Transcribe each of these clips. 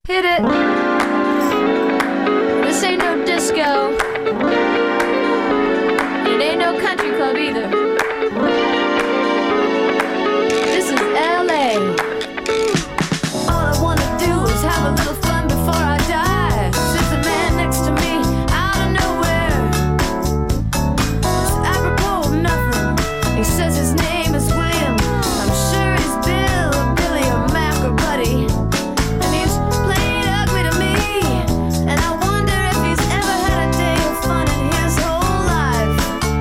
Hit it. This ain't no disco. It ain't no country club either. This is LA. All I wanna do is have a little fun before I die. Sits a man next to me out of nowhere. It's apropos of nothing. He says his name is William. I'm sure he's Bill or Billy or Mac or Buddy. And he's played ugly to me. And I wonder if he's ever had a day of fun in his whole life.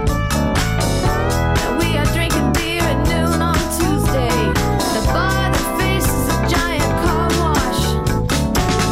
And we are drinking beer at noon on Tuesday. The bar that faces a giant car wash.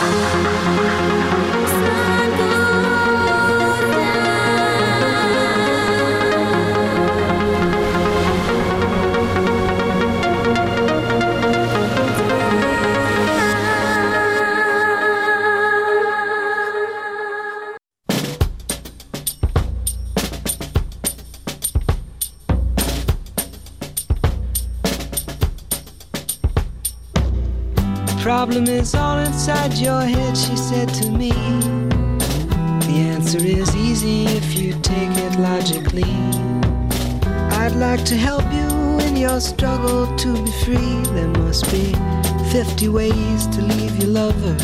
Problem is all inside your head, she said to me. The answer is easy if you take it logically. I'd like to help you in your struggle to be free. There must be 50 ways to leave your lover.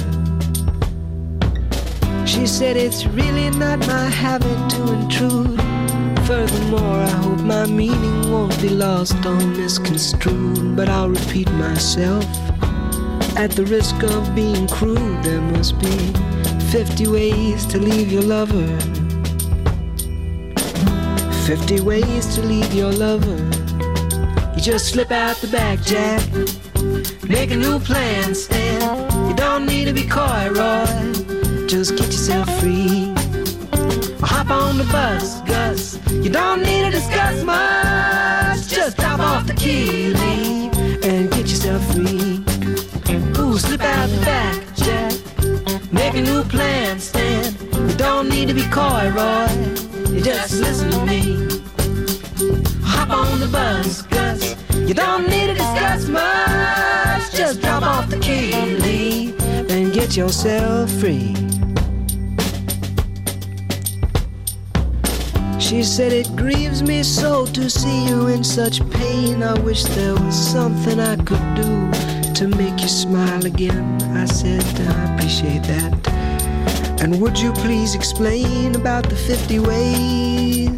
She said it's really not my habit to intrude. Furthermore, I hope my meaning won't be lost or misconstrued. But I'll repeat myself. At the risk of being crude, there must be 50 ways to leave your lover. 50 ways to leave your lover. You just slip out the back, Jack. Make a new plan, Stan. You don't need to be coy, Roy. Just get yourself free. Or hop on the bus, Gus. You don't need to discuss much. Just drop off the key, leave, and get yourself free. Ooh, slip out the back, Jack. Make a new plan, Stan. You don't need to be coy, Roy. You just listen to me. Hop on the bus, Gus. You don't need to discuss much. Just drop off the key, leave, and get yourself free. She said it grieves me so to see you in such pain. I wish there was something I could do to make you smile again. I said, I appreciate that. And would you please explain about the 50 ways?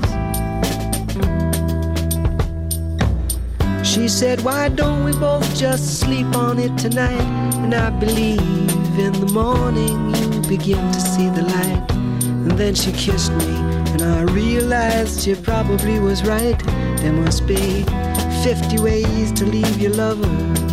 She said, why don't we both just sleep on it tonight? And I believe in the morning you begin to see the light. And then she kissed me, and I realized she probably was right. There must be 50 ways to leave your lover.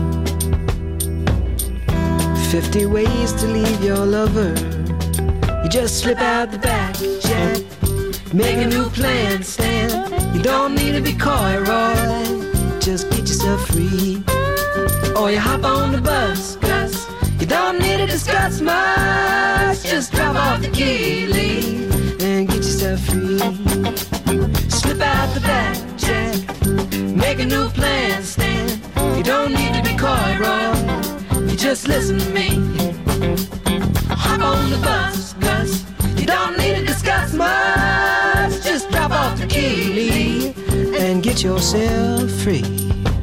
50 ways to leave your lover. You just slip out the back, Jack. Make a new plan, Stan. You don't need to be coy, Roy. Just get yourself free. Or you hop on the bus, Gus. You don't need to discuss much. Just drop off the key, leave, and get yourself free. Slip out the back, Jack. Make a new plan, Stan. You don't need to be coy, Roy. You just listen to me. Hop on the bus, Gus. You don't need to discuss much. Just drop off the key and get yourself free.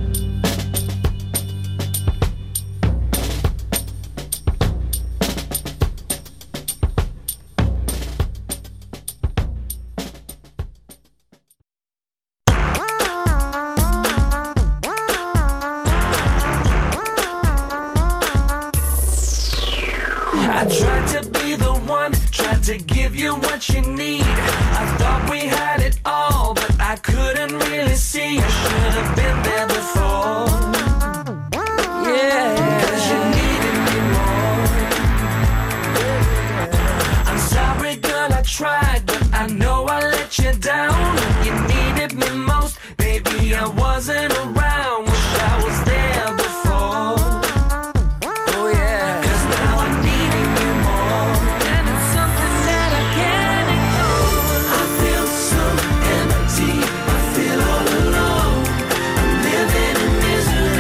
I tried to be the one, tried to give you what you need. I thought we had it all, but I couldn't really see. I should have been there before. Yeah, 'cause you needed me more. I'm sorry, girl, I tried, but I know I let you down. You needed me most, baby, I wasn't around. Wish I was there before. Misery.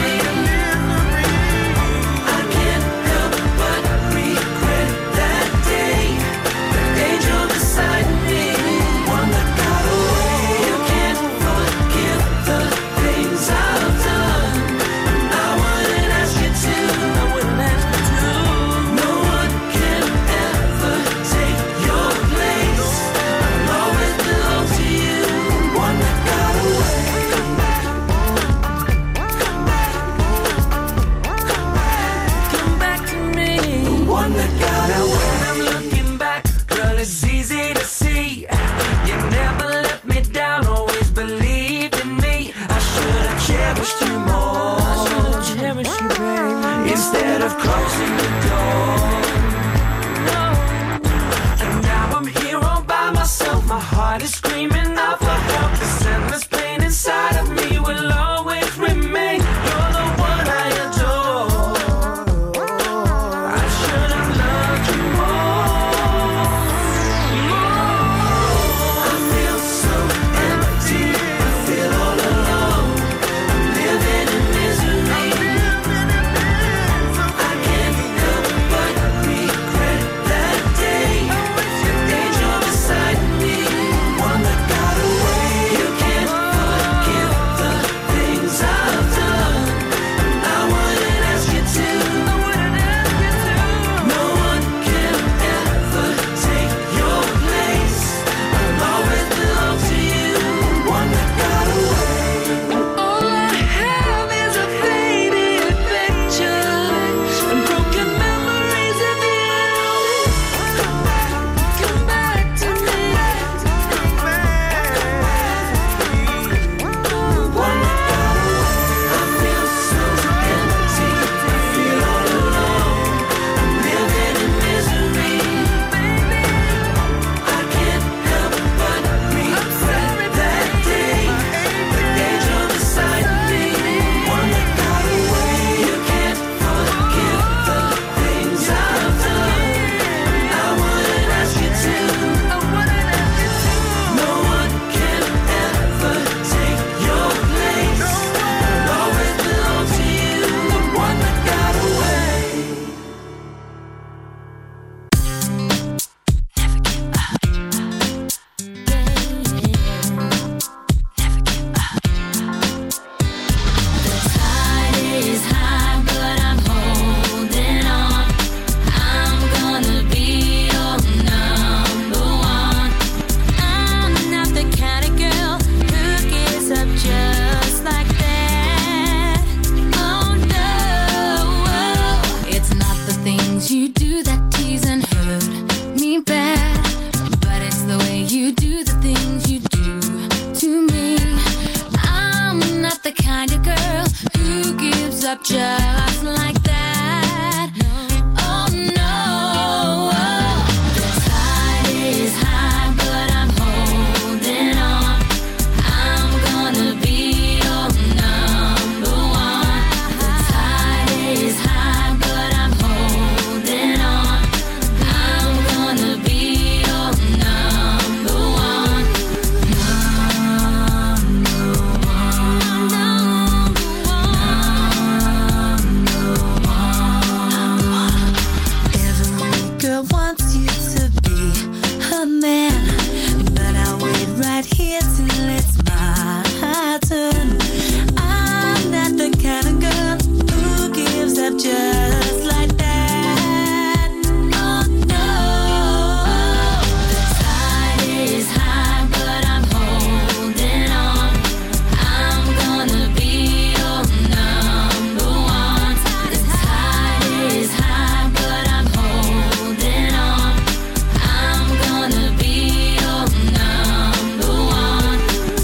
girl wants you to be her man, but I'll wait right here till it's my turn. I'm not the kind of girl who gives up just like that. Oh no, the tide is high, but I'm holding on. I'm gonna be your number one. The tide is high, but I'm holding on. I'm gonna be your number one.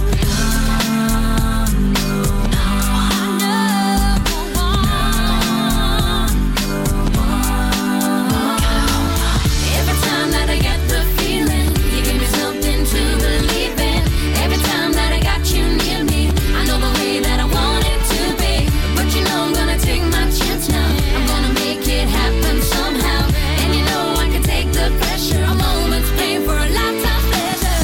Every time that I get the feeling, you give me something to believe in. Every time that I got you near me, I know the way that I want it to be. But you know I'm gonna take my chance now. I'm gonna make it happen somehow. And you know I can take the pressure. A moment's pain for a lifetime's pleasure.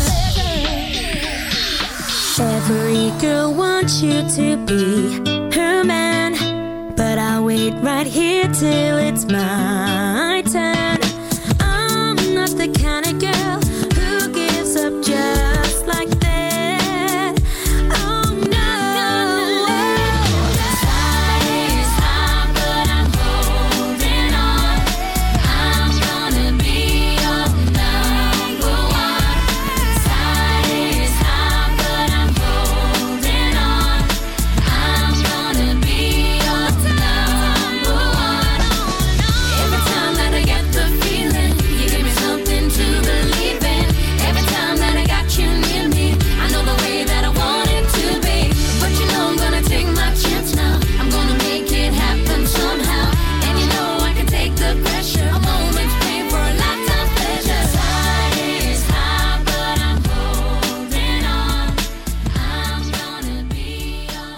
Every girl wants you to be her man, but I'll wait right here till it's my turn. I'm not the kind of girl who gives up just like that. Oh no, the tide is high, but I'm holding on. I'm gonna be your number one. Tide is high, but I'm holding on. I'm gonna be your number one. Every time that I get the feeling, you give me something to believe in. Every time that I got you near me, I know the way that I want it to be. But you know I'm gonna take my chance now. I'm gonna make it happen somehow. And you know I can take the pressure. A moment's pain for a lifetime's pleasure. Tide is high, but I'm holding on. I'm gonna be your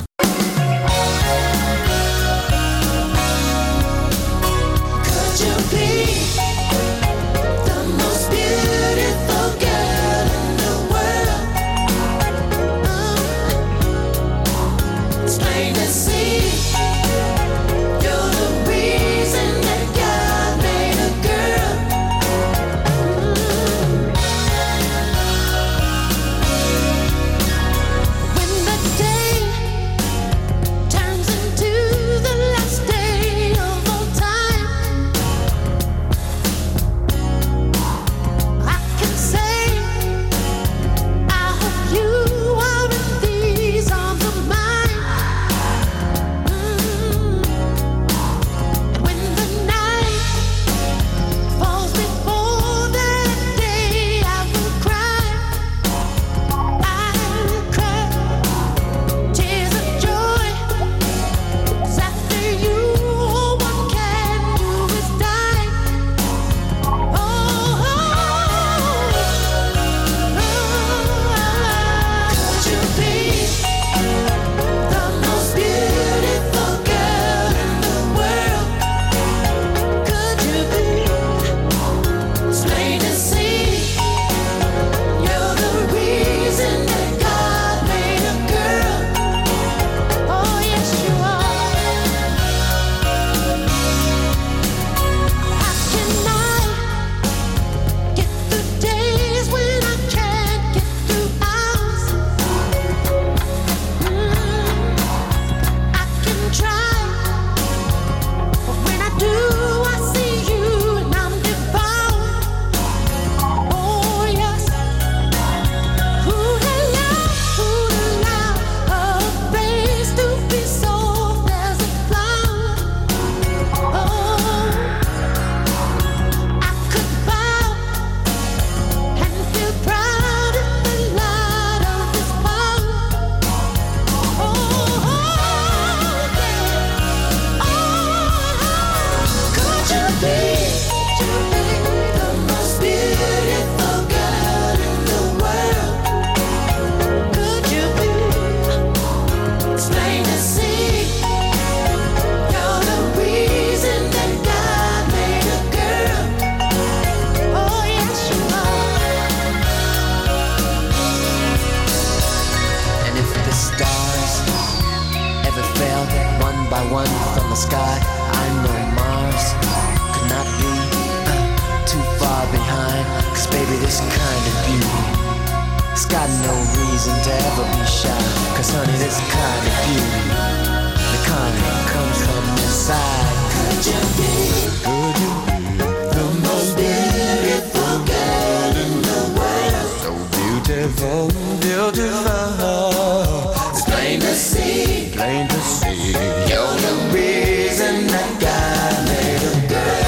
Could you be the most beautiful girl in the world? It's plain to see you're the reason that God made a girl. When the day turns into the last day of all time, I can say I hope you are in these arms of mine. When the night falls before that day, I will cry. I will cry tears of joy. 'Cause after you, all one can do is die. Could you be the most beautiful girl in the world? Could you be? It's plain to see you're the reason that God made a girl. Oh yes you are. How can I get through days when I can't get through hours? I can try, but when I do, I see you and I'm devoured. Oh yes, who'd allow a face to be sold as a flower? Oh, I could bow and feel proud in the light of His power. Could you be the most beautiful girl in the world? Could you be? It's plain to see you're the reason that God made a girl. Oh yes you are. And if the stars ever fell one by one from the sky, I know Mars could not be too this kind of beauty, it's got no reason to ever be shy. Cause honey, this kind of beauty, the kind that comes from inside. Could you be the most beautiful girl in the world? So beautiful, beautiful. It's plain to see, plain to see. You're the reason that God made a girl.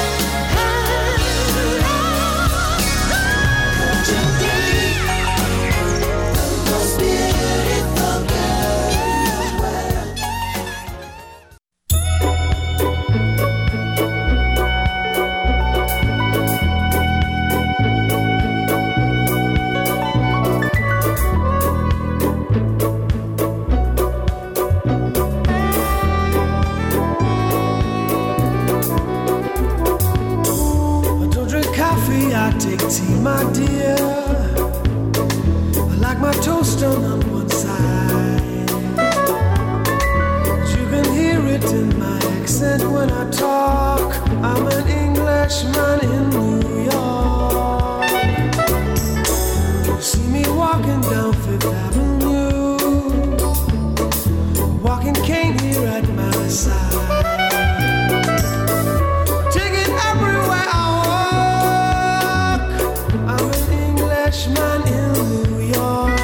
Tea, my dear, I like my toast on one side. You can hear it in my accent when I talk. I'm an Englishman in New York. You see me walking down Fifth Avenue, walking cane here at my side. Man in New York.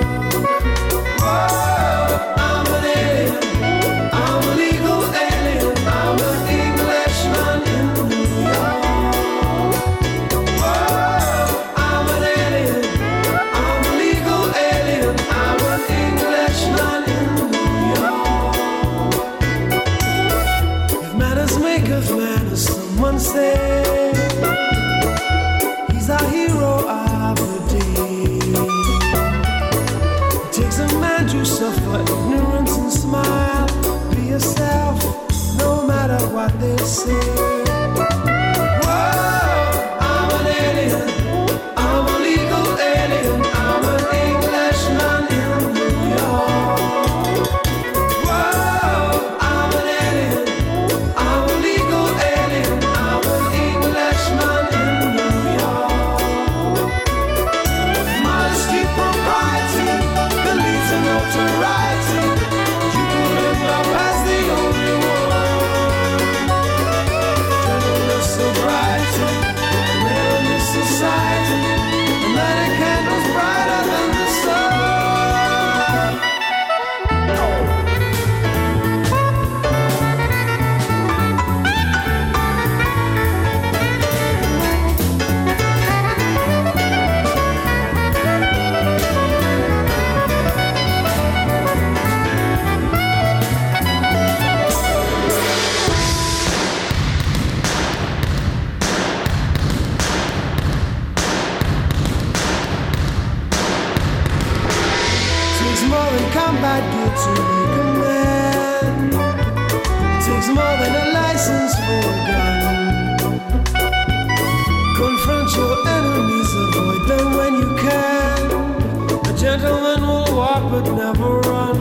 Whoa, I'm an alien. I'm a legal alien. I'm an Englishman in New York. Whoa, I'm an alien. I'm a legal alien. I'm an Englishman in New York. If manners make of manners, someone say he's our hero. To suffer ignorance and smile. Be yourself, no matter what they say. Whoa, I'm an alien. I'm a legal alien. I'm an Englishman in New York. Whoa, I'm an alien. I'm a legal alien. I'm an Englishman in New York. Modesty, propriety, beliefs in notoriety. You couldn't love as the only one. Gentleness, sobriety, male in this society. And lighting candles brighter than the sun. Combat gear to make a man. It takes more than a license for a gun. Confront your enemies, avoid them when you can. A gentleman will walk but never run.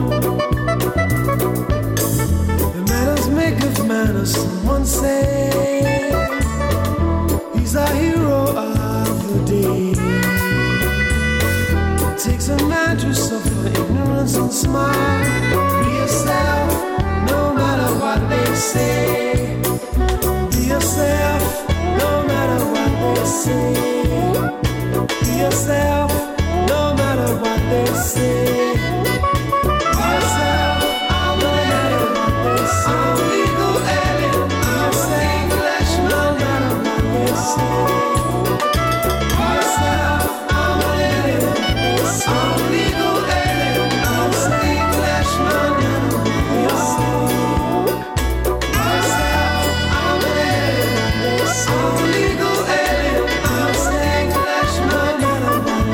The manners make of manners, someone say. He's a hero of the day. It takes a man to suffer ignorance and smile. Be yourself, no matter what they say. Be yourself, no matter what they say. Be yourself, no matter what they say. Be yourself, I'm an alien. I'm a legal alien. I'm an Englishman, no matter what they say. Be yourself, I'm an alien. I'm a legal alien. I'm an Englishman in New York. Myself, I'm an alien. I'm a legal alien. I'm an Englishman in New York.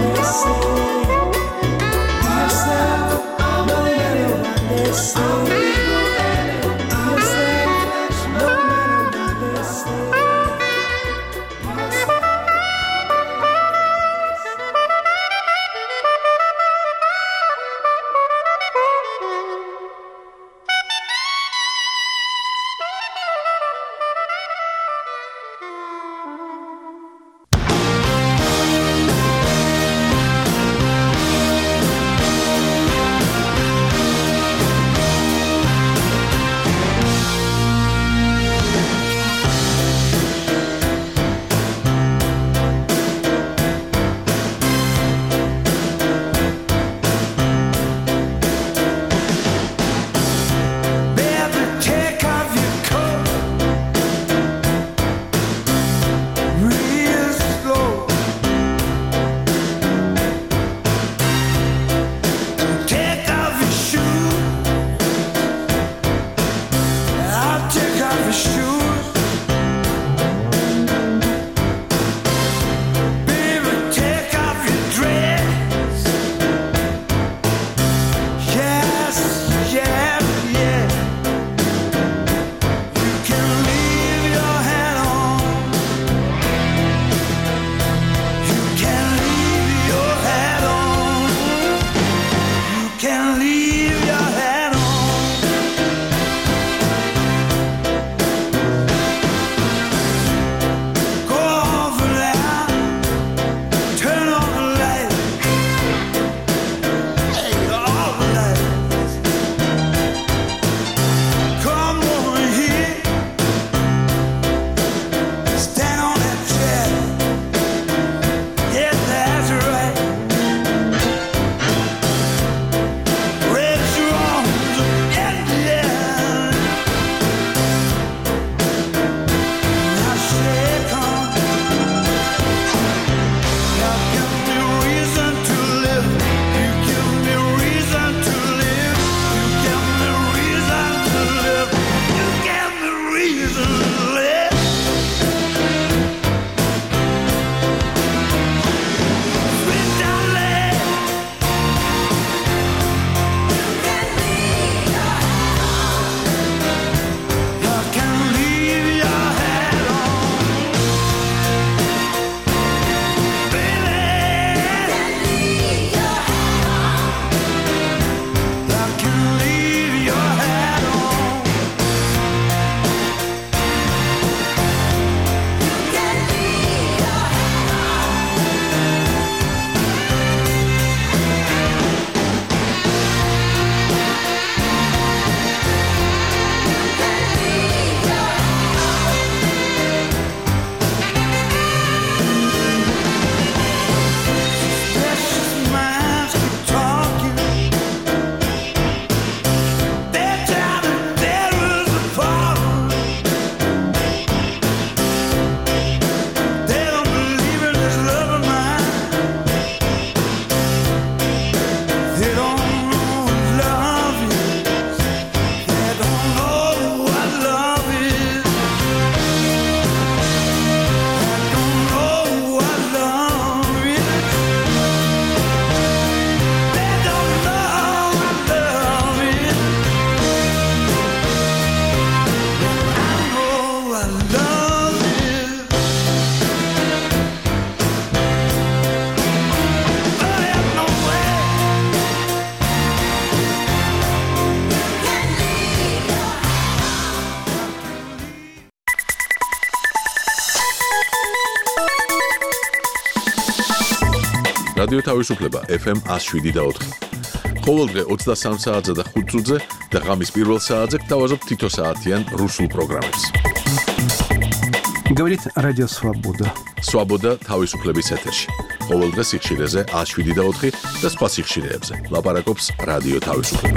რადიო თავისუფლება FM 107.4. ყოველდღე 23 საათზე და 5 წუთზე და ღამის პირველ საათზე გთავაზობ თითო საათიან რუსულ პროგრამებს. Говорит Радио Свобода. Свобода თავისუფლების ეთერში. ყოველდღე სიხშირეზე 107.4 და სხვა სიხშირეებზე. ლაპარაკობს რადიო თავისუფლება.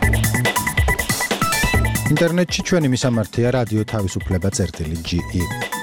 ინტერნეტში ჩვენი მისამართია რადიო თავისუფლება.ge